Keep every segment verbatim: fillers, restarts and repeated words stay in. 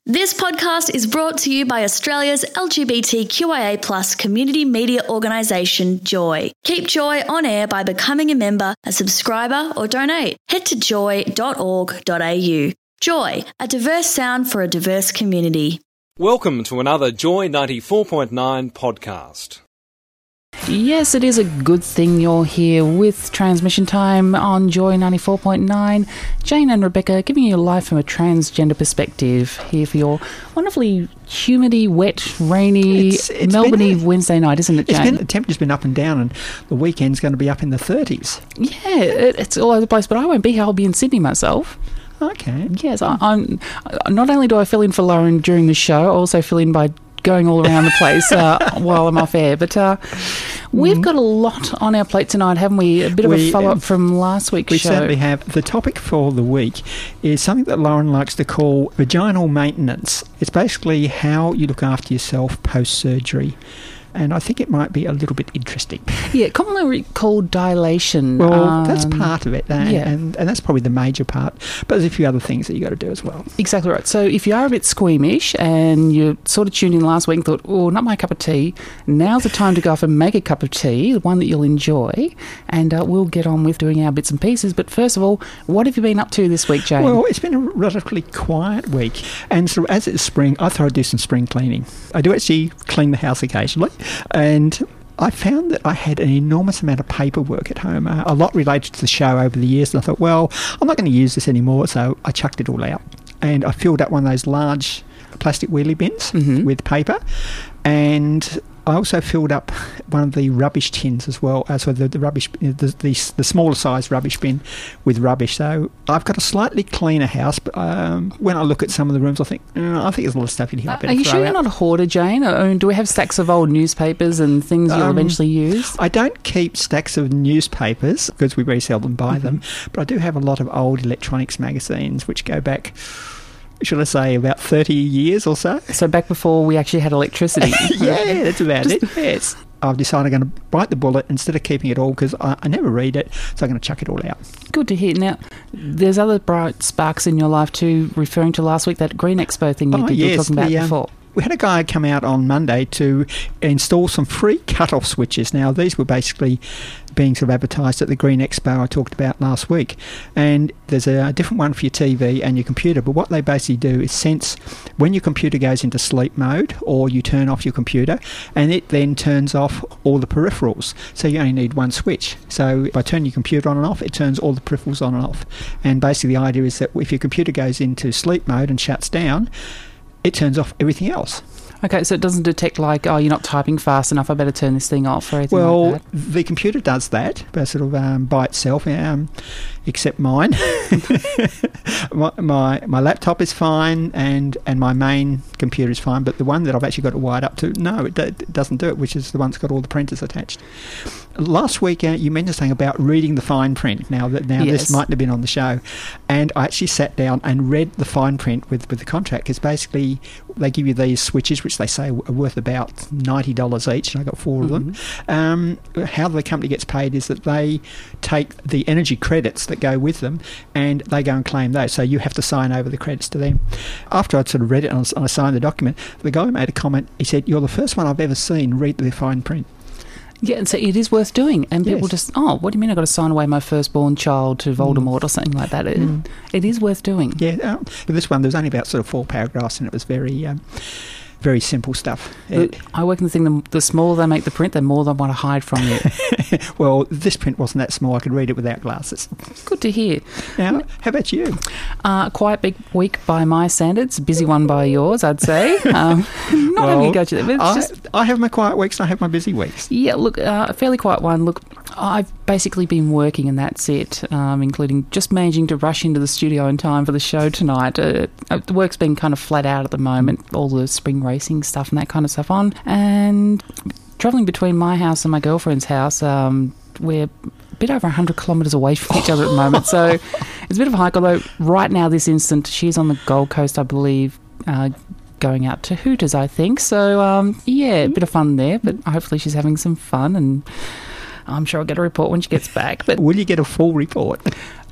This podcast is brought to you by Australia's L G B T Q I A plus community media organisation, Joy. Keep Joy on air by becoming a member, a subscriber or donate. Head to joy dot org dot a u. Joy, a diverse sound for a diverse community. Welcome to another Joy ninety-four point nine podcast. Yes, it is a good thing you're here with Transmission Time on Joy ninety-four point nine. Jane and Rebecca giving you life from a transgender perspective here for your wonderfully humidy, wet, rainy, It's- it's Melbourne been- Wednesday night, isn't it, It's Jane? been, the temperature's been up and down, and the weekend's going to be up in the thirties. Yeah, it, it's all over the place, but I won't be here. I'll be in Sydney myself. Okay. Yes, I, I'm. Not only do I fill in for Lauren during the show, I also fill in by going all around the place uh, while I'm off air. But uh, we've got a lot on our plate tonight, haven't we? A bit of We, a follow-up um, from last week's We show. certainly have. The topic for the week is something that Lauren likes to call vaginal maintenance. It's basically how you look after yourself post-surgery. And I think it might be a little bit interesting. Yeah, commonly called dilation. Well, um, that's part of it, that, yeah. and, and that's probably the major part. But there's a few other things that you got to do as well. Exactly right. So if you are a bit squeamish and you sort of tuned in last week and thought, oh, not my cup of tea, now's the time to go off and make a cup of tea, the one that you'll enjoy, and uh, we'll get on with doing our bits and pieces. But first of all, what have you been up to this week, Jane? Well, it's been a relatively quiet week, and so as it's spring, I thought I'd do some spring cleaning. I do actually clean the house occasionally, and I found that I had an enormous amount of paperwork at home, uh, a lot related to the show over the years, and I thought, well, I'm not going to use this anymore, so I chucked it all out. And I filled up one of those large plastic wheelie bins Mhm. with paper, and I also filled up one of the rubbish tins as well, uh, so the, the rubbish, the, the, the smaller size rubbish bin with rubbish. So I've got a slightly cleaner house, but um, when I look at some of the rooms, I think, mm, I think there's a lot of stuff in here I better Are you throw sure you're out. not a hoarder, Jane? Or do we have stacks of old newspapers and things you'll Um, eventually use? I don't keep stacks of newspapers because we very seldom buy Mm-hmm. them, but I do have a lot of old electronics magazines which go back, should I say, about thirty years or so. So back before we actually had electricity. Yeah, that's about it. Yes. I've decided I'm going to bite the bullet instead of keeping it all because I, I never read it, so I'm going to chuck it all out. Good to hear. Now, there's other bright sparks in your life too, referring to last week, that Green Expo thing you, Oh, did, you were yes, talking about the, um, before. We had a guy come out on Monday to install some free cut-off switches. Now, these were basically being sort of advertised at the Green Expo I talked about last week. And there's a different one for your T V and your computer. But what they basically do is sense when your computer goes into sleep mode or you turn off your computer, and it then turns off all the peripherals. So you only need one switch. So by turning your computer on and off, it turns all the peripherals on and off. And basically the idea is that if your computer goes into sleep mode and shuts down, it turns off everything else. Okay, so it doesn't detect like, oh, you're not typing fast enough, I better turn this thing off or anything Well, like that? the computer does that, but sort of um, by itself, um, except mine. my, my my laptop is fine, and, and my main computer is fine, but the one that I've actually got it wired up to, no, it, do, it doesn't do it, which is the one that's got all the printers attached. Last week, uh, you mentioned something about reading the fine print. Now, that now Yes. this mightn't have been on the show, and I actually sat down and read the fine print with, with the contract, because basically they give you these switches, which they say are worth about ninety dollars each, and I got four of them. Um, how the company gets paid is that they take the energy credits that go with them, and they go and claim those. So you have to sign over the credits to them. After I'd sort of read it and I I signed the document, the guy made a comment. He said, "You're the first one I've ever seen read the fine print." Yeah, and so it is worth doing. And people Yes. just, oh, what do you mean I've got to sign away my firstborn child to Voldemort or something like that? It, Mm. it is worth doing. Yeah, um, but this one, there was only about sort of four paragraphs, and it was very, um, very simple stuff. But It- I work in the thing, the, the smaller they make the print, the more they want to hide from you. well, this print wasn't that small. I could read it without glasses. Good to hear. Now, how about you? Uh, quite big week by my standards, busy one by yours, I'd say. Um, not Well, having to go to that, but it's I, just... I have my quiet weeks and I have my busy weeks. Yeah, look, uh, a fairly quiet one. Look, I've basically been working and that's it, um, including just managing to rush into the studio in time for the show tonight. Uh, uh, the work's been kind of flat out at the moment, all the spring racing stuff and that kind of stuff on. And travelling between my house and my girlfriend's house, um, we're a bit over one hundred kilometres away from each other at the moment. So it's a bit of a hike, although right now, this instant, she's on the Gold Coast, I believe, uh, going out to Hooters, I think. So, um, yeah, a bit of fun there, but hopefully she's having some fun, and I'm sure I'll get a report when she gets back. But Will you get a full report?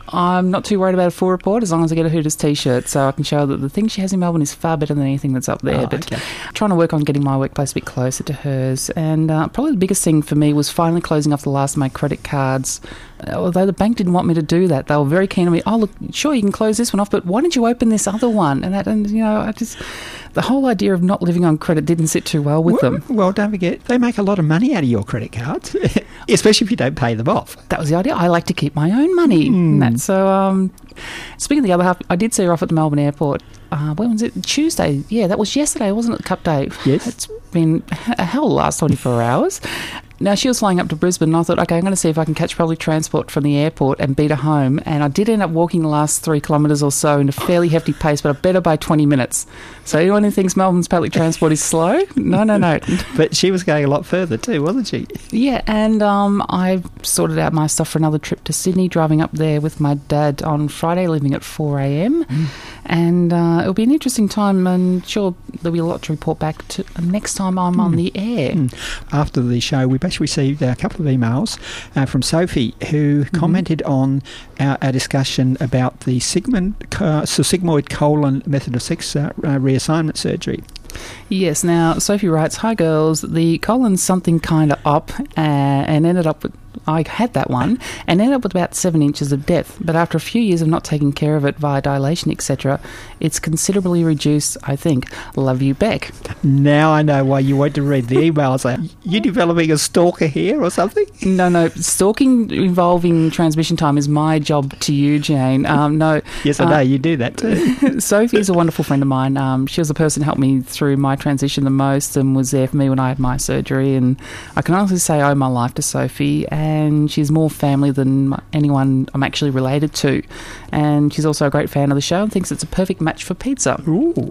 I'm not too worried about a full report as long as I get a Hooters t-shirt, so I can show that the thing she has in Melbourne is far better than anything that's up there. Oh, but okay. trying to work on getting my workplace a bit closer to hers. And uh, probably the biggest thing for me was finally closing off the last of my credit cards. Although the bank didn't want me to do that, they were very keen on me. Oh, look, sure, you can close this one off, but why don't you open this other one? And that, and you know, I just the whole idea of not living on credit didn't sit too well with well, them. Well, don't forget, they make a lot of money out of your credit cards, especially if you don't pay them off. That was the idea. I like to keep my own money. Mm. And that, so, um, speaking of the other half, I did see her off at the Melbourne airport. Uh, when was it? Tuesday. Yeah, that was yesterday, wasn't it? Cup day. Yes. It's been a hell of the last twenty-four hours. Now, she was flying up to Brisbane, and I thought, okay, I'm going to see if I can catch public transport from the airport and beat her home. And I did end up walking the last three kilometres or so in a fairly hefty pace, but I better by twenty minutes. So anyone who thinks Melbourne's public transport is slow, no, no, no. But she was going a lot further too, wasn't she? Yeah, and um, I sorted out my stuff for another trip to Sydney, driving up there with my dad on Friday, leaving at four a.m. Mm. And uh, it'll be an interesting time, and sure, there'll be a lot to report back to next time I'm mm. on the air. Mm. After the show, we basically received a couple of emails uh, from Sophie, who mm-hmm. commented on our, our discussion about the sigmoid, uh, sigmoid colon method of sex uh, uh, reassignment surgery. Yes, now Sophie writes, "Hi girls, the colon's something kind of up uh, and ended up with, I had that one, and ended up with about seven inches of depth, but after a few years of not taking care of it via dilation, et cetera, it's considerably reduced, I think. Love you, Beck." Now I know why you want to read the emails. Are you developing a stalker here or something? No, no, stalking involving transmission time is my job to you, Jane. Um, no. Yes, I know, uh, you do that too. Sophie is a wonderful friend of mine. Um, she was the person who helped me through my transition the most and was there for me when I had my surgery, and I can honestly say I owe my life to Sophie, and she's more family than anyone I'm actually related to, and she's also a great fan of the show and thinks it's a perfect match for pizza. Ooh.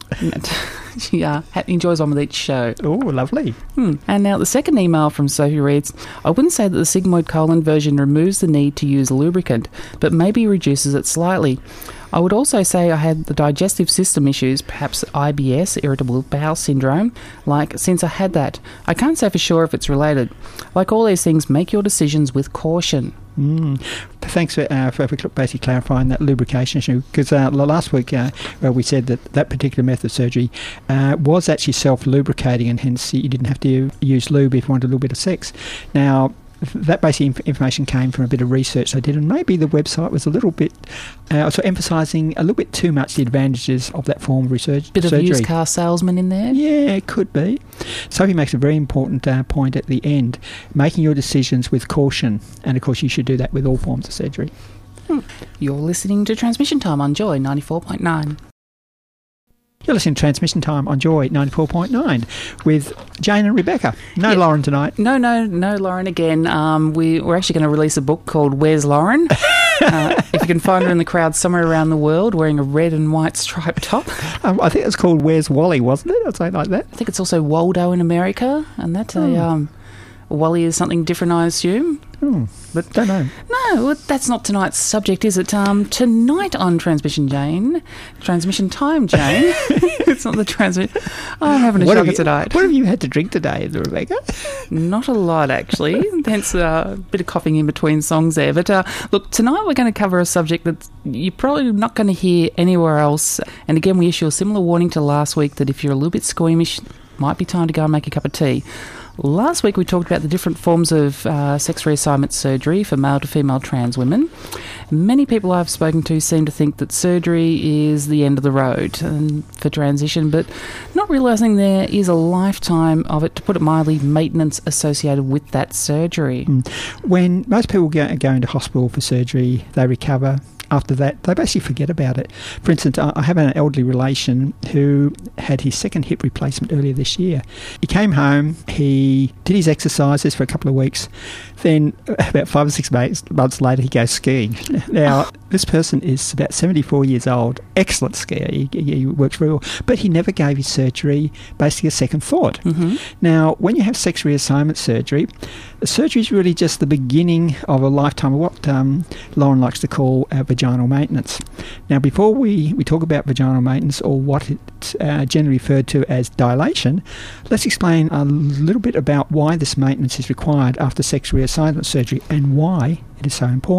She uh, enjoys one with each show. Oh, lovely. Hmm. And now the second email from Sophie reads, "I wouldn't say that the sigmoid colon version removes the need to use lubricant, but maybe reduces it slightly. I would also say I had the digestive system issues, perhaps I B S, irritable bowel syndrome. Like, since I had that, I can't say for sure if it's related. Like all these things, make your decisions with caution." Mm. Thanks for, uh, for basically clarifying that lubrication issue, because uh, last week uh, we said that that particular method of surgery uh, was actually self-lubricating, and hence you didn't have to use lube if you wanted a little bit of sex. Now, that basic inf- information came from a bit of research I did, and maybe the website was a little bit uh, so emphasising a little bit too much the advantages of that form of research. Bit surgery. of used car salesman in there? Yeah, it could be. Sophie makes a very important uh, point at the end, making your decisions with caution, and of course you should do that with all forms of surgery. Hmm. You're listening to Transmission Time on Joy ninety-four point nine. You're listening to Transmission Time on Joy ninety-four point nine with Jane and Rebecca. No yeah. Lauren tonight. No, no, no Lauren again. Um, we, we're actually going to release a book called Where's Lauren? uh, if you can find her in the crowd somewhere around the world wearing a red and white striped top. Um, I think it's called Where's Wally, wasn't it? Or something like that. I think it's also Waldo in America, and that's oh. a... Um, Wally is something different, I assume. Hmm, but don't know. No, well, that's not tonight's subject, is it? Um, tonight on Transmission Jane, Transmission Time Jane. It's not the transmission. Oh, I'm having a what shocker you, tonight. What have you had to drink today, Rebecca? Not a lot, actually. Hence uh, a bit of coughing in between songs there. But uh, look, tonight we're going to cover a subject that you're probably not going to hear anywhere else. And again, we issue a similar warning to last week that if you're a little bit squeamish, might be time to go and make a cup of tea. Last week we talked about the different forms of uh, sex reassignment surgery for male to female trans women. Many people I've spoken to seem to think that surgery is the end of the road and for transition, but not realising there is a lifetime of it, to put it mildly, maintenance associated with that surgery. When most people go, go into hospital for surgery, they recover. After that, they basically forget about it. For instance, I have an elderly relation who had his second hip replacement earlier this year. He came home, he did his exercises for a couple of weeks, then about five or six months later he goes skiing. Now, this person is about seventy-four years old, excellent skier, he, he works very well, but he never gave his surgery basically a second thought. Mm-hmm. Now, when you have sex reassignment surgery, the surgery is really just the beginning of a lifetime of what um, Lauren likes to call uh, vaginal maintenance. Now, before we, we talk about vaginal maintenance, or what it's uh, generally referred to as dilation, let's explain a little bit about why this maintenance is required after sex reassignment surgery and why it is so important.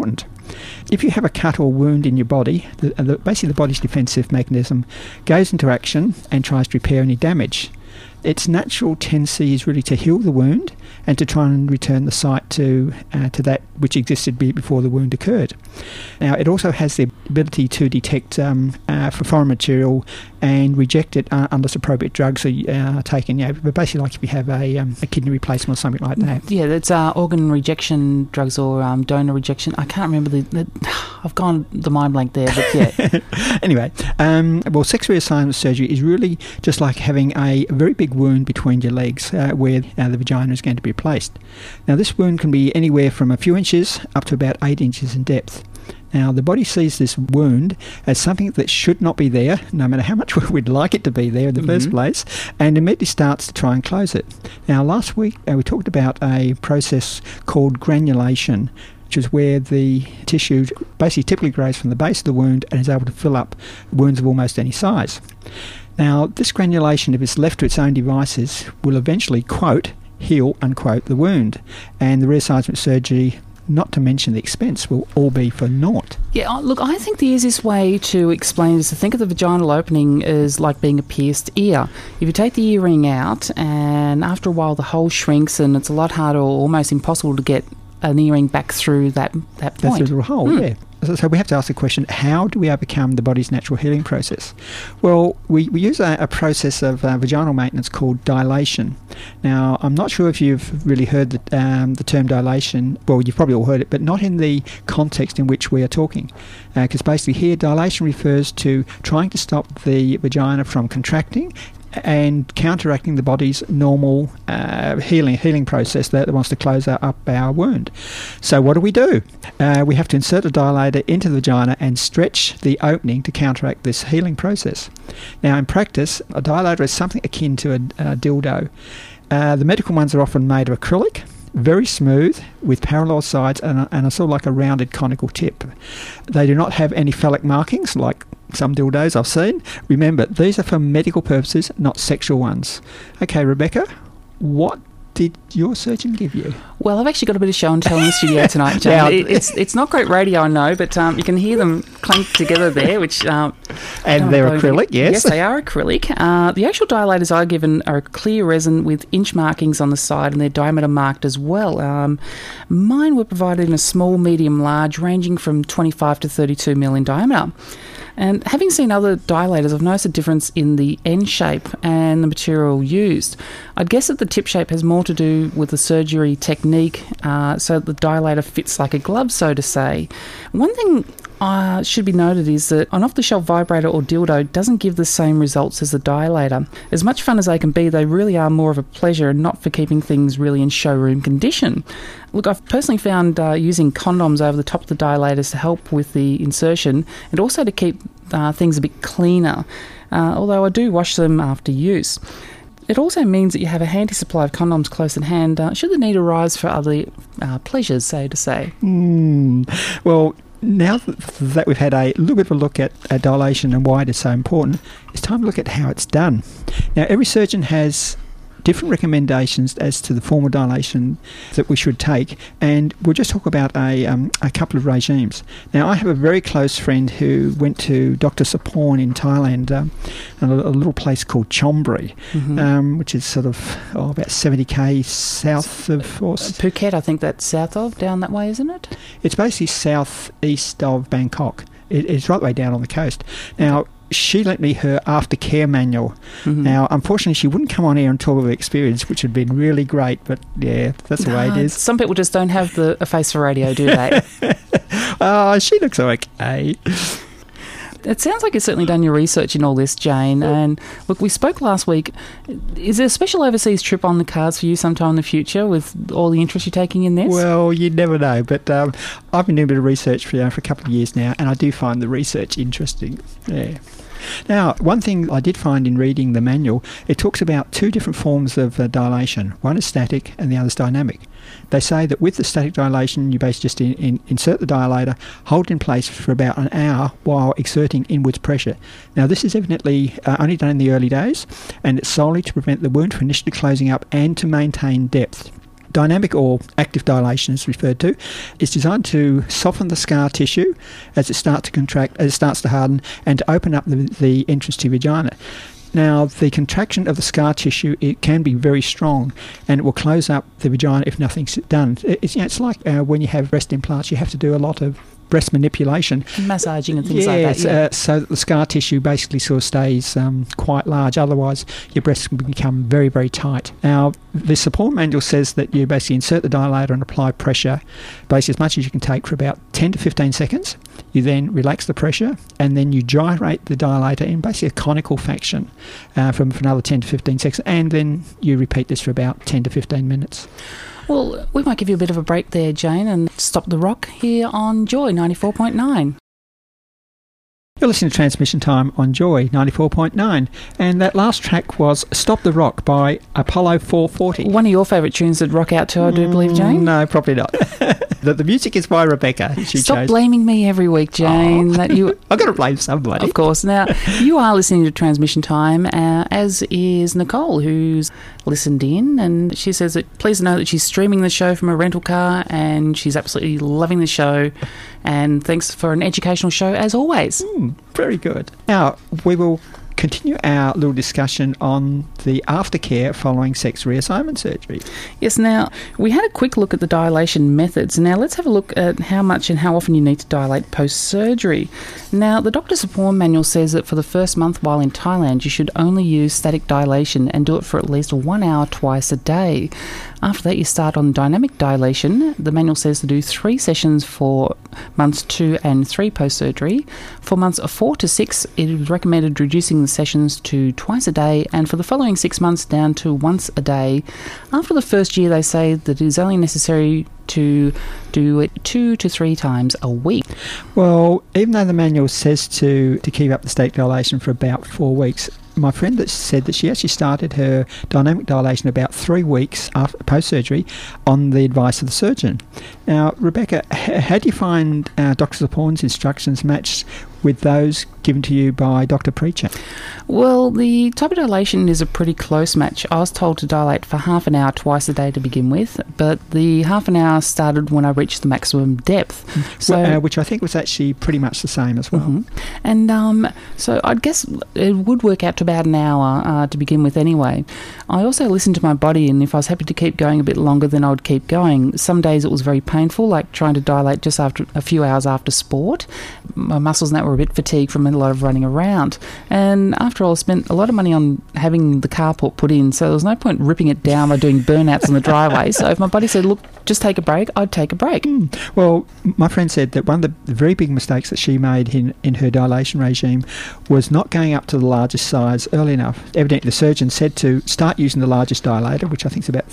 If you have a cut or wound in your body, the, the, basically the body's defensive mechanism goes into action and tries to repair any damage. Its natural tendency is really to heal the wound and to try and return the site to uh, to that which existed be- before the wound occurred. Now, it also has the ability to detect um, uh, for foreign material and reject it uh, unless appropriate drugs are uh, taken. You know, but basically, like if you have a, um, a kidney replacement or something like that. Yeah, that's uh, organ rejection drugs or um, donor rejection. I can't remember the, the. I've gone the mind blank there, but yeah. Anyway, um, well, sex reassignment surgery is really just like having a very big wound between your legs uh, where uh, the vagina is going to be placed. Now, this wound can be anywhere from a few inches up to about eight inches in depth. Now, the body sees this wound as something that should not be there, no matter how much we'd like it to be there in the mm-hmm. first place, and immediately starts to try and close it. Now, last week uh, we talked about a process called granulation, which is where the tissue basically typically grows from the base of the wound and is able to fill up wounds of almost any size. Now, this granulation, if it's left to its own devices, will eventually, quote, heal, unquote, the wound. And the reassignment surgery, not to mention the expense, will all be for naught. Yeah, look, I think the easiest way to explain is to think of the vaginal opening as like being a pierced ear. If you take the earring out, and after a while the hole shrinks and it's a lot harder or almost impossible to get an earring back through that, that point. That little hole, mm. yeah. So we have to ask the question, how do we overcome the body's natural healing process? Well, we, we use a, a process of uh, vaginal maintenance called dilation. Now, I'm not sure if you've really heard the, um, the term dilation. Well, you've probably all heard it, but not in the context in which we are talking. Because uh, basically here, dilation refers to trying to stop the vagina from contracting and counteracting the body's normal uh, healing healing process that wants to close our, up our wound. So what do we do? Uh, we have to insert a dilator into the vagina and stretch the opening to counteract this healing process. Now, in practice, a dilator is something akin to a, a dildo. Uh, the medical ones are often made of acrylic, very smooth, with parallel sides and a, and a sort of like a rounded conical tip. They do not have any phallic markings like some dildos I've seen. Remember, these are for medical purposes, not sexual ones. Okay, Rebecca, what did your surgeon give you? Well, I've actually got a bit of show and tell in the studio tonight, Jane. Now, it, it's it's not great radio, I know, but um, you can hear them clank together there, which... Um, and they're acrylic, yes? Yes, they are acrylic. Uh, the actual dilators I've given are a clear resin with inch markings on the side and their diameter marked as well. Um, mine were provided in a small, medium, large, ranging from twenty-five to thirty-two mil in diameter. And having seen other dilators, I've noticed a difference in the end shape and the material used. I'd guess that the tip shape has more to do with the surgery technique, uh, so the dilator fits like a glove, so to say. One thing uh, should be noted is that an off-the-shelf vibrator or dildo doesn't give the same results as the dilator. As much fun as they can be, they really are more of a pleasure and not for keeping things really in showroom condition. Look, I've personally found uh, using condoms over the top of the dilators to help with the insertion and also to keep uh, things a bit cleaner, uh, although I do wash them after use. It also means that you have a handy supply of condoms close at hand uh, should the need arise for other uh, pleasures, so to say. Mm. Well, now that we've had a little bit of a look at uh, dilation and why it is so important, it's time to look at how it's done. Now, every surgeon has different recommendations as to the form of dilation that we should take, and we'll just talk about a um, a couple of regimes. Now, I have a very close friend who went to Doctor Saporn in Thailand, um, a, a little place called Chonburi, mm-hmm. um, which is sort of oh, about seventy k south of... Or, Phuket, I think that's south of, down that way, isn't it? It's basically south-east of Bangkok. It, it's right the way down on the coast. Now, she lent me her aftercare manual. Mm-hmm. Now, unfortunately, she wouldn't come on air and talk of her experience, which had been really great, but yeah, that's the no, way it is. Some people just don't have the a face for radio, do they? Oh, she looks okay. It sounds like you've certainly done your research in all this, Jane. And look, we spoke last week. Is there a special overseas trip on the cards for you sometime in the future with all the interest you're taking in this? Well, you never know. But um, I've been doing a bit of research for, you know, for a couple of years now, and I do find the research interesting. Yeah. Now, one thing I did find in reading the manual, it talks about two different forms of uh, dilation. One is static and the other is dynamic. They say that with the static dilation, you basically just in, in, insert the dilator, hold it in place for about an hour while exerting inwards pressure. Now, this is evidently uh, only done in the early days, and it's solely to prevent the wound from initially closing up and to maintain depth. dynamic or active dilation is referred to, is designed to soften the scar tissue as it starts to contract, as it starts to harden, and to open up the, the entrance to your vagina. Now, the contraction of the scar tissue, it can be very strong, and it will close up the vagina if nothing's done. It's, you know, it's like uh, when you have breast implants, you have to do a lot of breast manipulation. Massaging and things yes, like that, yeah. Uh, so that the scar tissue basically sort of stays um, quite large. Otherwise, your breasts can become very, very tight. Now, the support manual says that you basically insert the dilator and apply pressure, basically as much as you can take for about ten to fifteen seconds. You then relax the pressure, and then you gyrate the dilator in basically a conical fashion uh, from for another ten to fifteen seconds, and then you repeat this for about ten to fifteen minutes. Well, we might give you a bit of a break there, Jane, and stop the rock here on Joy ninety-four point nine. You're listening to Transmission Time on Joy ninety-four point nine, and that last track was Stop the Rock by Apollo four forty. One of your favourite tunes that rock out to, I do believe, Jane? Mm, no, probably not. the, the music is by Rebecca. She Stop chose. blaming me every week, Jane. Oh. That you, I've got to blame somebody. of course. Now, you are listening to Transmission Time, uh, as is Nicole, who's listened in, and she says that please know that she's streaming the show from a rental car, and she's absolutely loving the show. And thanks for an educational show, as always. Mm, very good. Now, we will continue our little discussion on the aftercare following sex reassignment surgery. Yes, now, we had a quick look at the dilation methods. Now, let's have a look at how much and how often you need to dilate post-surgery. Now, the doctor support manual says that for the first month while in Thailand, you should only use static dilation and do it for at least one hour twice a day. After that, you start on dynamic dilation. The manual says to do three sessions for months two and three post-surgery. For months four to six, it is recommended reducing the sessions to twice a day, and for the following six months down to once a day. After the first year, they say that it is only necessary to do it two to three times a week. Well, even though the manual says to, to keep up the static dilation for about four weeks, my friend that said that she actually started her dynamic dilation about three weeks after post-surgery on the advice of the surgeon. Now, Rebecca, h- how do you find uh, Doctor Zaporn's instructions matched with those given to you by Doctor Preacher? Well, the type of dilation is a pretty close match. I was told to dilate for half an hour twice a day to begin with, but the half an hour started when I reached the maximum depth. So, well, uh, which I think was actually pretty much the same as well. Mm-hmm. And um, so I'd guess it would work out to about an hour uh, to begin with anyway. I also listened to my body, and if I was happy to keep going a bit longer, then I would keep going. Some days it was very painful, like trying to dilate just after a few hours after sport. My muscles and that were a bit fatigued from a lot of running around. And after all, I spent a lot of money on having the carport put in, so there was no point ripping it down by doing burnouts on the driveway. So if my body said, look, just take a break, I'd take a break. Mm. Well, my friend said that one of the very big mistakes that she made in, in her dilation regime was not going up to the largest size early enough. Evidently, the surgeon said to start using the largest dilator, which I think is about,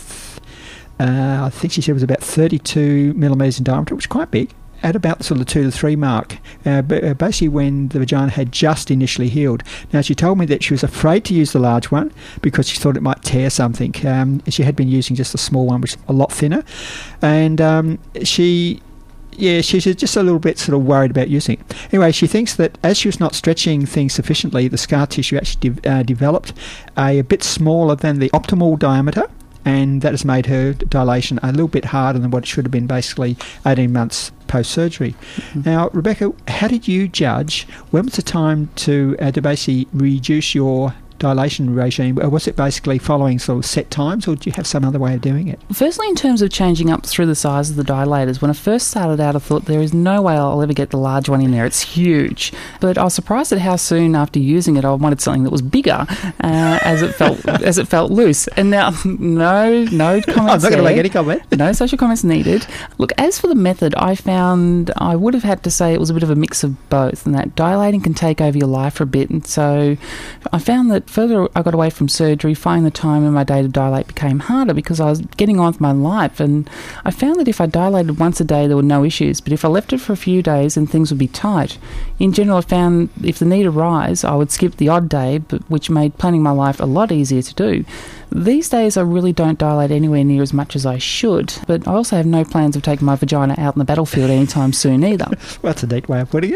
uh, I think she said was about thirty-two millimetres in diameter, which is quite big, at about the sort of the two to three mark, uh, basically when the vagina had just initially healed. Now, she told me that she was afraid to use the large one because she thought it might tear something. Um, she had been using just a small one, which is a lot thinner, and um, she... Yeah, she's just a little bit sort of worried about using it. Anyway, she thinks that as she was not stretching things sufficiently, the scar tissue actually de- uh, developed a, a bit smaller than the optimal diameter, and that has made her dilation a little bit harder than what it should have been, basically eighteen months post-surgery. Mm-hmm. Now, Rebecca, how did you judge when was the time to, uh, to basically reduce your dilation regime? Was it basically following sort of set times, or did you have some other way of doing it? Firstly, in terms of changing up through the size of the dilators, when I first started out, I thought there is no way I'll ever get the large one in there. It's huge. But I was surprised at how soon after using it I wanted something that was bigger, uh, as it felt as it felt loose. And now, no, no comments. I'm not going to make any comment. No social comments needed. Look, as for the method, I found I would have had to say it was a bit of a mix of both, and that dilating can take over your life for a bit. And so I found that further I got away from surgery, finding the time in my day to dilate became harder because I was getting on with my life, and I found that if I dilated once a day there were no issues, but if I left it for a few days then things would be tight. In general, I found if the need arose I would skip the odd day, but which made planning my life a lot easier to do. These days I really don't dilate anywhere near as much as I should, but I also have no plans of taking my vagina out in the battlefield anytime soon either. Well, that's a neat way of putting it.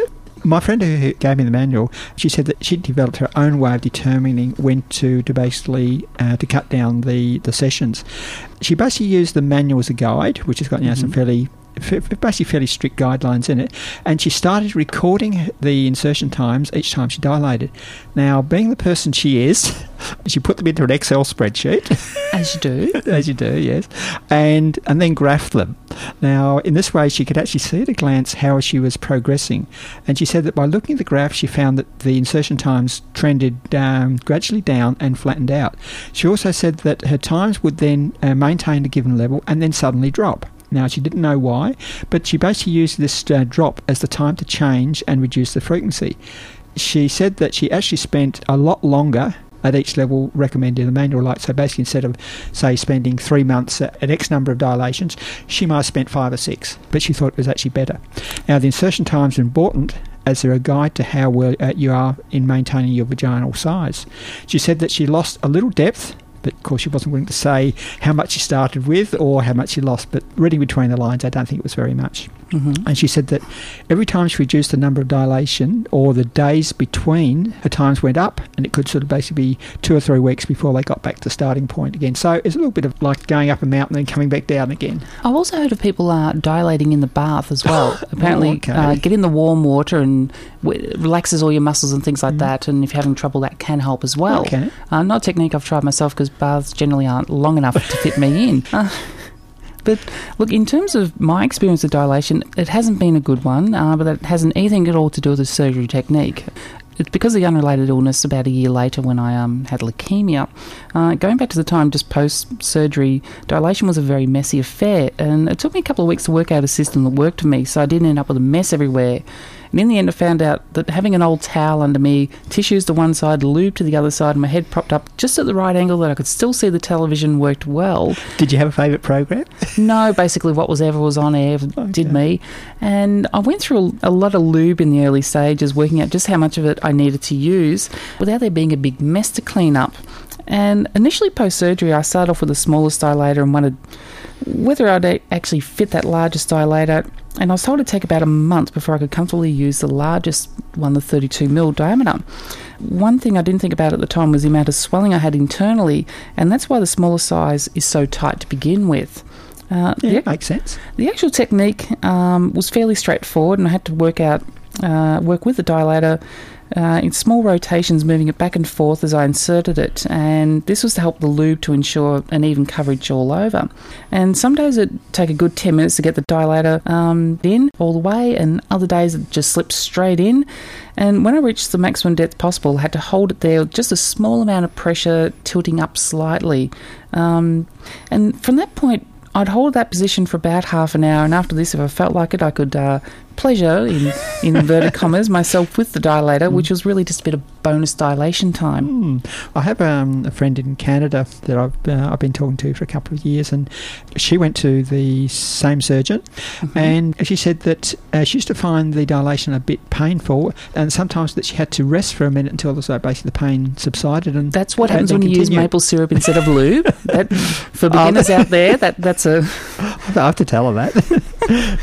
My friend who gave me the manual, she said that she developed her own way of determining when to, to basically uh, to cut down the, the sessions. She basically used the manual as a guide, which has got you know, mm-hmm. some fairly basically fairly strict guidelines in it, and she started recording the insertion times each time she dilated. Now, being the person she is, she put them into an Excel spreadsheet. As you do. As you do, yes. And and then graphed them. Now, in this way, she could actually see at a glance how she was progressing. And she said that by looking at the graph, she found that the insertion times trended um, gradually down and flattened out. She also said that her times would then uh, maintain a given level and then suddenly drop. Now, she didn't know why, but she basically used this uh, drop as the time to change and reduce the frequency. She said that she actually spent a lot longer at each level recommended in the manual. Like, so basically, instead of, say, spending three months at, at X number of dilations, she might have spent five or six, but she thought it was actually better. Now, the insertion times are important as they're a guide to how well uh, you are in maintaining your vaginal size. She said that she lost a little depth, but of course she wasn't willing to say how much she started with or how much she lost, but reading between the lines, I don't think it was very much. Mm-hmm. And she said that every time she reduced the number of dilation or the days between, her times went up, and it could sort of basically be two or three weeks before they got back to the starting point again. So it's a little bit of like going up a mountain and coming back down again. I've also heard of people uh, dilating in the bath as well. Apparently, oh, okay. uh, get in the warm water and w- relaxes all your muscles and things like mm. that, and if you're having trouble, that can help as well. Okay. Uh, not a technique I've tried myself because baths generally aren't long enough to fit me in. Uh, But look, in terms of my experience of dilation, it hasn't been a good one, uh, but that hasn't anything at all to do with the surgery technique. It's because of the unrelated illness about a year later when I um, had leukemia. Uh, going back to the time just post-surgery, dilation was a very messy affair, and it took me a couple of weeks to work out a system that worked for me, so I didn't end up with a mess everywhere. And in the end, I found out that having an old towel under me, tissues to one side, lube to the other side, and my head propped up just at the right angle that I could still see the television worked well. Did you have a favourite program? No, basically what was ever was on air okay. did me. And I went through a, a lot of lube in the early stages, working out just how much of it I needed to use without there being a big mess to clean up. And initially post-surgery, I started off with the smallest dilator and wondered whether I'd actually fit that largest dilator. And I was told it'd take about a month before I could comfortably use the largest one, the thirty-two mil diameter. One thing I didn't think about at the time was the amount of swelling I had internally, and that's why the smaller size is so tight to begin with. Uh, yeah, the, makes sense. The actual technique um, was fairly straightforward, and I had to work out, uh, work with the dilator Uh, in small rotations, moving it back and forth as I inserted it, and this was to help the lube to ensure an even coverage all over. And some days it'd take a good ten minutes to get the dilator um, in all the way, and other days it just slipped straight in. And when I reached the maximum depth possible, I had to hold it there with just a small amount of pressure, tilting up slightly. Um, and from that point, I'd hold that position for about half an hour, and after this, if I felt like it, I could uh, pleasure, in, in inverted commas, myself with the dilator, mm. which was really just a bit of bonus dilation time. Mm. I have um, a friend in Canada that I've uh, I've been talking to for a couple of years, and she went to the same surgeon, mm-hmm. and she said that uh, she used to find the dilation a bit painful, and sometimes that she had to rest for a minute until the, so basically the pain subsided. And that's what happens when you use maple syrup instead of lube. That, for beginners oh, out there, that that's a. I have to tell her that.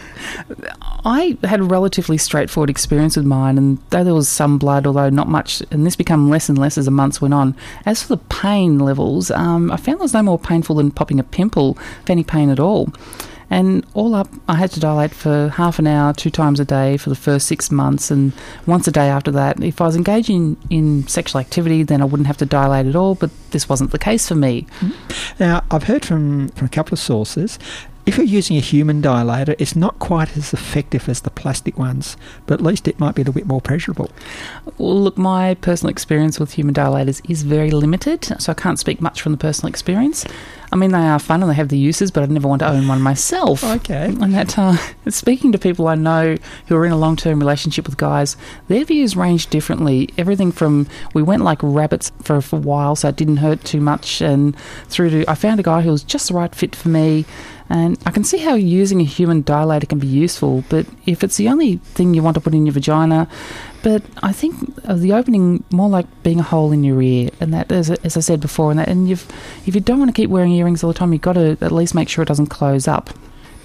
I had a relatively straightforward experience with mine, and though there was some blood, although not much, and this became less and less as the months went on. As for the pain levels, um, I found there was no more painful than popping a pimple, if any pain at all. And all up, I had to dilate for half an hour, two times a day for the first six months, and once a day after that. If I was engaging in sexual activity, then I wouldn't have to dilate at all, but this wasn't the case for me. Now, I've heard from, from a couple of sources, if you're using a human dilator, it's not quite as effective as the plastic ones, but at least it might be a little bit more pleasurable. Well, look, my personal experience with human dilators is very limited, so I can't speak much from the personal experience. I mean, they are fun and they have the uses, but I'd never want to own one myself. Okay. And that, uh, speaking to people I know who are in a long-term relationship with guys, their views range differently. Everything from, we went like rabbits for, for a while, so it didn't hurt too much, and through to, I found a guy who was just the right fit for me. And I can see how using a human dilator can be useful, but if it's the only thing you want to put in your vagina, but I think of the opening more like being a hole in your ear, and that, as, as I said before, and that, and you've, if you don't want to keep wearing earrings all the time, you've got to at least make sure it doesn't close up.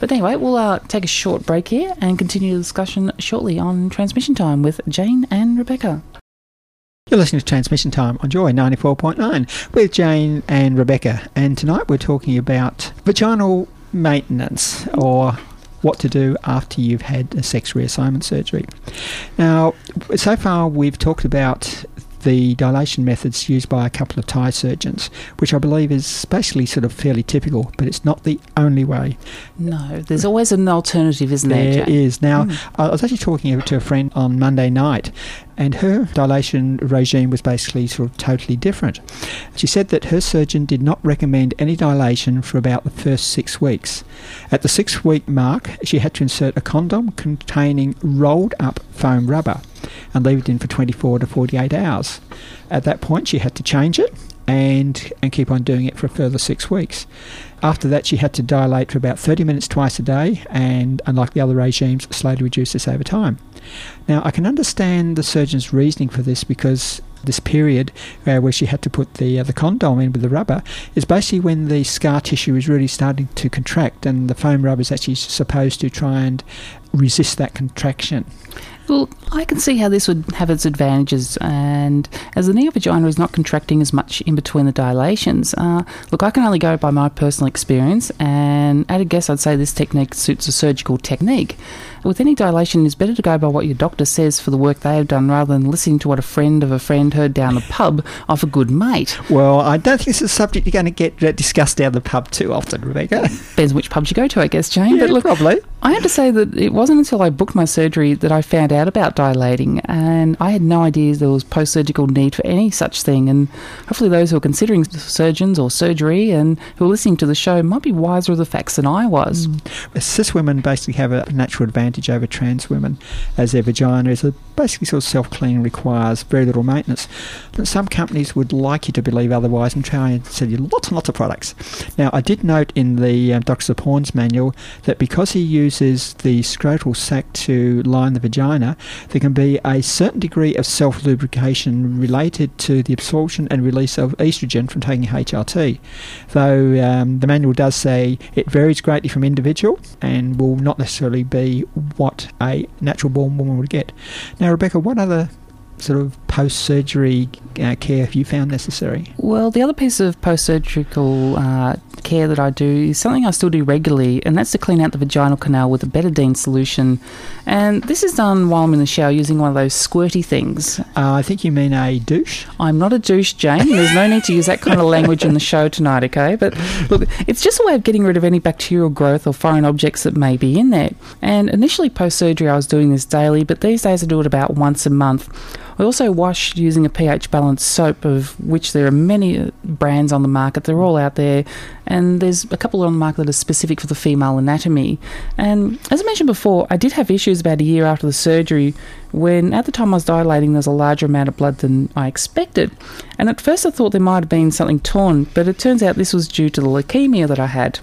But anyway, we'll uh, take a short break here and continue the discussion shortly on Transmission Time with Jane and Rebecca. You're listening to Transmission Time on Joy ninety-four point nine with Jane and Rebecca. And tonight we're talking about vaginal maintenance, or what to do after you've had a sex reassignment surgery. Now, so far we've talked about the dilation methods used by a couple of Thai surgeons, which I believe is basically sort of fairly typical, but it's not the only way. No, there's always an alternative, isn't there, There Jane? is. Now, Mm. I was actually talking to a friend on Monday night, and her dilation regime was basically sort of totally different. She said that her surgeon did not recommend any dilation for about the first six weeks. At the six-week mark, she had to insert a condom containing rolled-up foam rubber and leave it in for twenty-four to forty-eight hours. At that point, she had to change it and and keep on doing it for a further six weeks. After that, she had to dilate for about thirty minutes twice a day, and unlike the other regimes, slowly reduce this over time. Now, I can understand the surgeon's reasoning for this, because this period uh, where she had to put the uh, the condom in with the rubber is basically when the scar tissue is really starting to contract, and the foam rubber is actually supposed to try and resist that contraction. Well, I can see how this would have its advantages, and as the neovagina is not contracting as much in between the dilations, uh, look, I can only go by my personal experience, and at a guess I'd say this technique suits a surgical technique. With any dilation, it's better to go by what your doctor says for the work they have done, rather than listening to what a friend of a friend heard down the pub off a good mate. Well, I don't think it's a subject you're going to get uh, discussed down the pub too often, Rebecca. Depends which pubs you go to, I guess, Jane. Yeah, but look, probably. I have to say that it wasn't until I booked my surgery that I found out about dilating, and I had no idea there was post-surgical need for any such thing. And hopefully those who are considering surgeons or surgery and who are listening to the show might be wiser of the facts than I was. Mm. Cis women basically have a natural advantage over trans women, as their vagina is a basically sort of self-cleaning, requires very little maintenance. But some companies would like you to believe otherwise and try and sell you lots and lots of products. Now, I did note in the um, Doctor Porn's manual that because he uses the scrotal sac to line the vagina, there can be a certain degree of self-lubrication related to the absorption and release of estrogen from taking H R T. Though um, the manual does say it varies greatly from individual and will not necessarily be what a natural-born woman would get. Now, Rebecca, what other sort of post-surgery uh, care have you found necessary? Well, the other piece of post-surgical uh, care that I do is something I still do regularly, and that's to clean out the vaginal canal with a betadine solution. And this is done while I'm in the shower using one of those squirty things. Uh, I think you mean a douche? I'm not a douche, Jane. There's no need to use that kind of language in the show tonight, okay? But look, it's just a way of getting rid of any bacterial growth or foreign objects that may be in there. And initially post-surgery I was doing this daily, but these days I do it about once a month. I also wash using a pH balanced soap, of which there are many brands on the market. They're all out there, and there's a couple on the market that are specific for the female anatomy. And as I mentioned before, I did have issues about a year after the surgery when at the time I was dilating there was a larger amount of blood than I expected. And at first I thought there might have been something torn, but it turns out this was due to the leukemia that I had.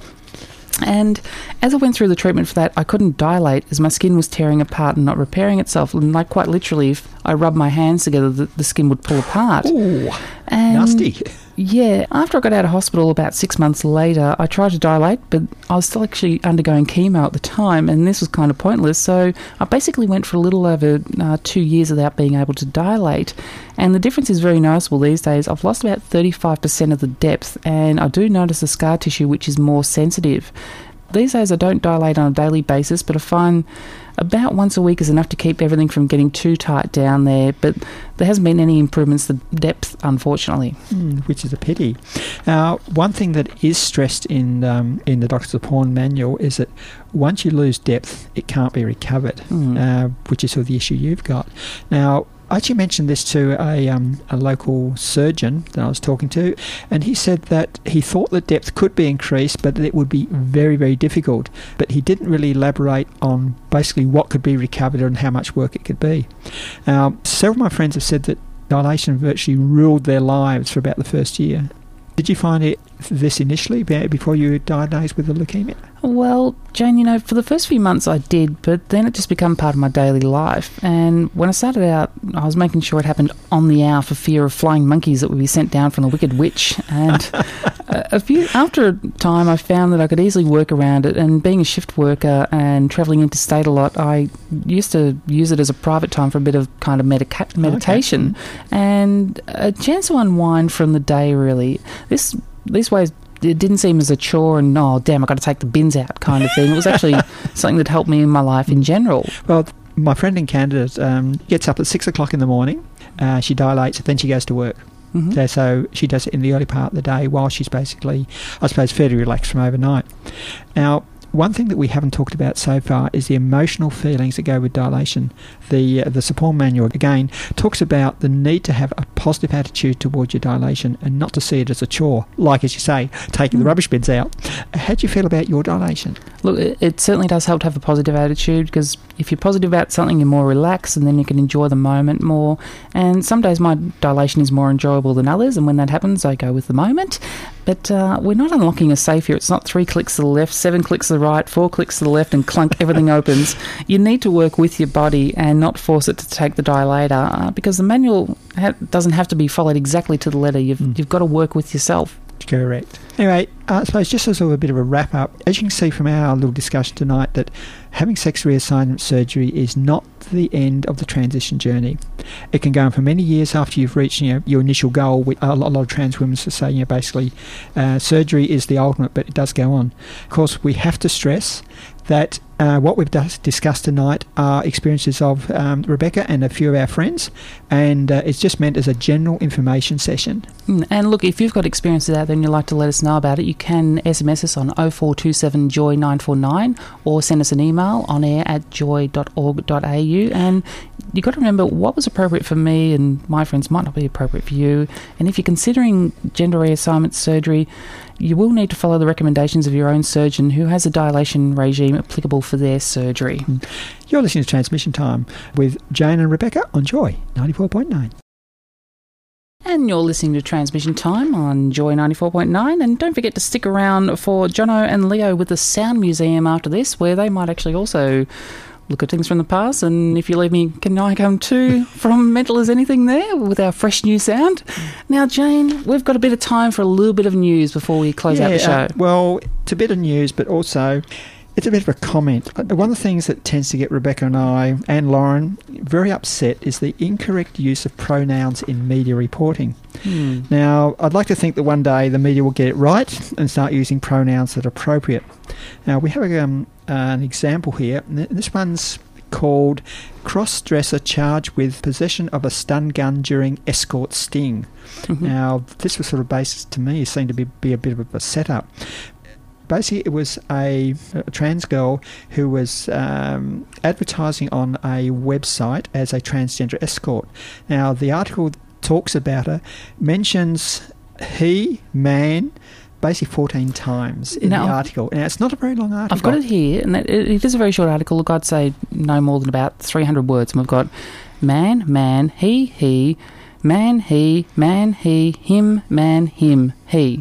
And as I went through the treatment for that, I couldn't dilate as my skin was tearing apart and not repairing itself. And like quite literally, if I rubbed my hands together, the, the skin would pull apart. Ooh, and nasty. Yeah, after I got out of hospital about six months later, I tried to dilate, but I was still actually undergoing chemo at the time, and this was kind of pointless. So I basically went for a little over uh, two years without being able to dilate. And the difference is very noticeable these days. I've lost about thirty-five percent of the depth, and I do notice the scar tissue, which is more sensitive. These days I don't dilate on a daily basis, but I find about once a week is enough to keep everything from getting too tight down there, but there hasn't been any improvements to depth, unfortunately. Mm, which is a pity. Now, one thing that is stressed in um, in the Doctor Porn manual is that once you lose depth, it can't be recovered, mm. uh, which is sort of the issue you've got. Now, I actually mentioned this to a um, a local surgeon that I was talking to, and he said that he thought the depth could be increased, but that it would be very, very difficult. But he didn't really elaborate on basically what could be recovered and how much work it could be. Now, several of my friends have said that dilation virtually ruled their lives for about the first year. Did you find it this initially be- before you were diagnosed with the leukemia? Well, Jane, you know, for the first few months I did, but then it just became part of my daily life. And when I started out, I was making sure it happened on the hour for fear of flying monkeys that would be sent down from the Wicked Witch. And a few after a time, I found that I could easily work around it. And being a shift worker and travelling interstate a lot, I used to use it as a private time for a bit of kind of medica- meditation okay. and a chance to unwind from the day, really. This These ways, it didn't seem as a chore and, oh, damn, I've got to take the bins out kind of thing. It was actually something that helped me in my life in general. Well, my friend in Canada um, gets up at six o'clock in the morning. Uh, she dilates, then she goes to work. Mm-hmm. So, so she does it in the early part of the day while she's basically, I suppose, fairly relaxed from overnight. Now, one thing that we haven't talked about so far is the emotional feelings that go with dilation. The uh, the support manual, again, talks about the need to have a positive attitude towards your dilation and not to see it as a chore, like, as you say, taking mm. the rubbish bins out. How do you feel about your dilation? Look, it, it certainly does help to have a positive attitude, because if you're positive about something, you're more relaxed and then you can enjoy the moment more. And some days my dilation is more enjoyable than others, and when that happens, I go with the moment. But uh, we're not unlocking a safe here. It's not three clicks to the left, seven clicks to the right, four clicks to the left, and clunk, everything opens. You need to work with your body and not force it to take the dilator, uh, because the manual ha- doesn't have to be followed exactly to the letter. You've, mm. you've got to work with yourself. Correct. Anyway, uh, I suppose just as a bit of a wrap-up, as you can see from our little discussion tonight, that having sex reassignment surgery is not the end of the transition journey. It can go on for many years after you've reached, you know, your initial goal. With a lot, a lot of trans women to say, you know, basically, uh, surgery is the ultimate, but it does go on. Of course, we have to stress that uh, what we've dis- discussed tonight are experiences of um, Rebecca and a few of our friends, and uh, it's just meant as a general information session. And look, if you've got experiences out there and you'd like to let us know about it, you can S M S us on oh four two seven joy nine four nine or send us an email on air at joy dot org dot a u. And you've got to remember, what was appropriate for me and my friends might not be appropriate for you. And if you're considering gender reassignment surgery, you will need to follow the recommendations of your own surgeon who has a dilation regime applicable for their surgery. You're listening to Transmission Time with Jane and Rebecca on Joy ninety-four point nine. And you're listening to Transmission Time on Joy ninety-four point nine. And don't forget to stick around for Jono and Leo with the Sound Museum after this, where they might actually also look at things from the past. And if you leave me, can I come too from Mental as Anything there with our fresh new sound? Now, Jane, we've got a bit of time for a little bit of news before we close yeah, out the show. Uh, well, it's a bit of news, but also it's a bit of a comment. One of the things that tends to get Rebecca and I and Lauren very upset is the incorrect use of pronouns in media reporting. Hmm. Now, I'd like to think that one day the media will get it right and start using pronouns that are appropriate. Now, we have a, um, uh, an example here. This one's called cross-dresser charged with possession of a stun gun during escort sting. Mm-hmm. Now, this was sort of based, to me, seemed to be, be a bit of a setup. Basically, it was a, a trans girl who was um, advertising on a website as a transgender escort. Now, the article talks about her, mentions he, man, basically fourteen times in now, the article. Now, it's not a very long article. I've got it here, and it, it is a very short article. Look, I'd say no more than about three hundred words. And we've got man, man, he, he, man, he, man, he, him, man, him, he.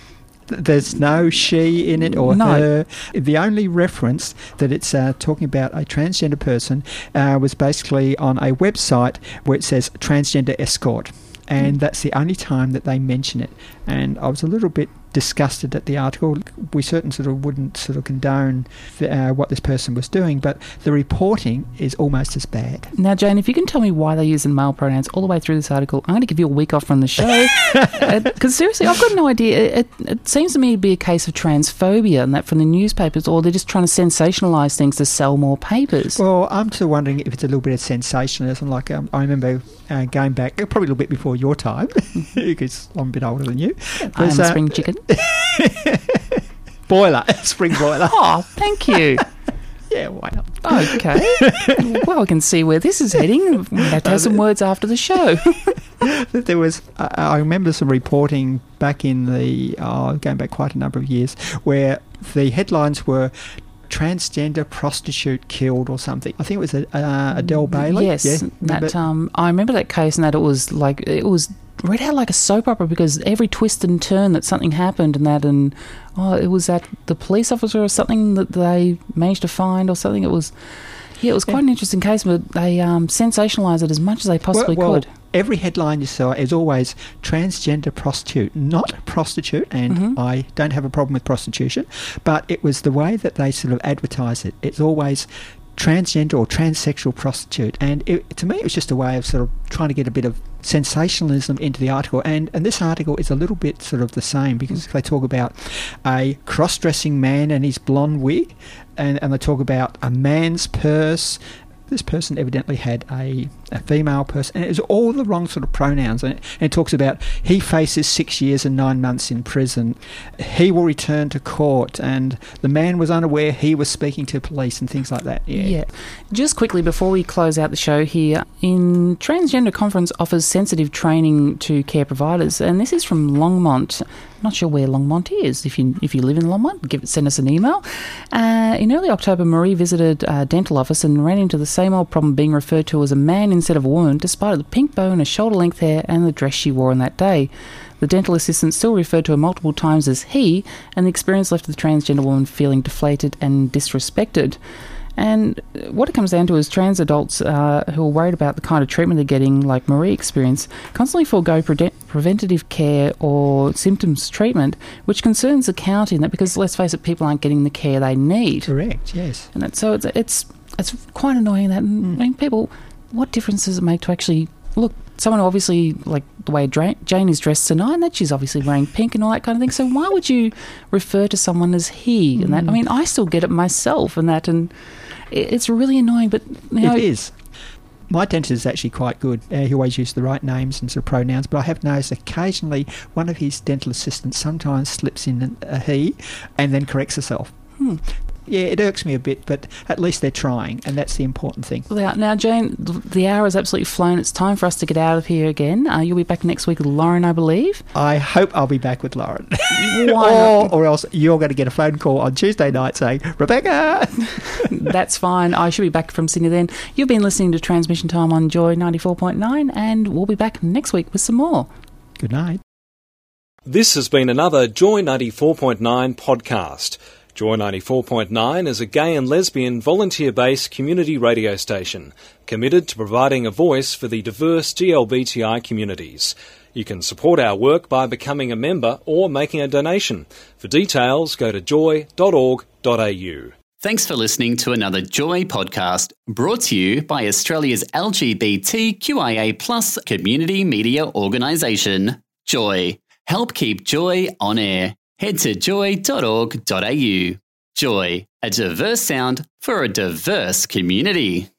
There's no she in it or no. her. The only reference that it's uh, talking about a transgender person uh, was basically on a website where it says transgender escort. And mm. that's the only time that they mention it. And I was a little bit disgusted at the article. We certainly sort of wouldn't sort of condone the, uh, what this person was doing, but the reporting is almost as bad. Now, Jane, if you can tell me why they're using male pronouns all the way through this article, I'm going to give you a week off from the show. Because uh, seriously, I've got no idea. It, it seems to me to be a case of transphobia, and that from the newspapers, or they're just trying to sensationalise things to sell more papers. Well, I'm still wondering if it's a little bit of sensationalism. Like um, I remember uh, going back, probably a little bit before your time, because I'm a bit older than you. I am a spring chicken. Boiler, spring boiler. Oh, thank you. Yeah, why not? Okay. Well, I can see where this is heading. We'll have to have some words after the show. There was, uh, I remember some reporting back in the, oh, going back quite a number of years, where the headlines were transgender prostitute killed or something. I think it was a, uh, Adele Bailey. Yes, yeah, that um, I remember that case, and that it was like it was read out like a soap opera because every twist and turn that something happened and that, and oh, it was that the police officer or something that they managed to find or something. It was, yeah, it was quite yeah. an interesting case, but they um, sensationalised it as much as they possibly well, well, could. Every headline you saw is always transgender prostitute, not prostitute, and mm-hmm. I don't have a problem with prostitution, but it was the way that they sort of advertise it. It's always transgender or transsexual prostitute, and it, to me it was just a way of sort of trying to get a bit of sensationalism into the article, and, and this article is a little bit sort of the same because they talk about a cross-dressing man and his blonde wig, and, and they talk about a man's purse. This person evidently had a, a female person, and it was all the wrong sort of pronouns. And it, and it talks about he faces six years and nine months in prison. He will return to court, and the man was unaware he was speaking to police and things like that. Yeah. yeah. Just quickly before we close out the show here, in Transgender Conference offers sensitive training to care providers, and this is from Longmont. Not sure where Longmont is. If you if you live in Longmont, give send us an email. Uh, in early October, Marie visited a dental office and ran into the same old problem, being referred to as a man instead of a woman, despite the pink bow and her shoulder-length hair and the dress she wore on that day. The dental assistant still referred to her multiple times as he, and the experience left the transgender woman feeling deflated and disrespected. And what it comes down to is trans adults uh, who are worried about the kind of treatment they're getting, like Marie experienced, constantly forego pre- preventative care or symptoms treatment, which concerns the county, and that because, let's face it, people aren't getting the care they need. Correct, yes. And that, so it's, it's it's quite annoying that, mm. I mean, people, what difference does it make to actually, look, someone who obviously, like the way Dra- Jane is dressed tonight, and that she's obviously wearing pink and all that kind of thing, so why would you refer to someone as he and that? I mean, I still get it myself and that, and it's really annoying, but you know, it is. My dentist is actually quite good. Uh, he always uses the right names and sort of pronouns, but I have noticed occasionally one of his dental assistants sometimes slips in a he and then corrects herself. Hmm. Yeah, it irks me a bit, but at least they're trying, and that's the important thing. Now, Jane, the hour has absolutely flown. It's time for us to get out of here again. Uh, you'll be back next week with Lauren, I believe. I hope I'll be back with Lauren. Why or, or else you're going to get a phone call on Tuesday night saying, Rebecca! That's fine. I should be back from Sydney then. You've been listening to Transmission Time on Joy ninety-four point nine, and we'll be back next week with some more. Good night. This has been another Joy ninety-four point nine podcast. Joy ninety-four point nine is a gay and lesbian volunteer-based community radio station committed to providing a voice for the diverse G L B T I communities. You can support our work by becoming a member or making a donation. For details, go to joy dot org dot a u. Thanks for listening to another Joy podcast brought to you by Australia's L G B T Q I A plus community media organisation, Joy. Help keep Joy on air. Head to joy dot org dot a u. Joy, a diverse sound for a diverse community.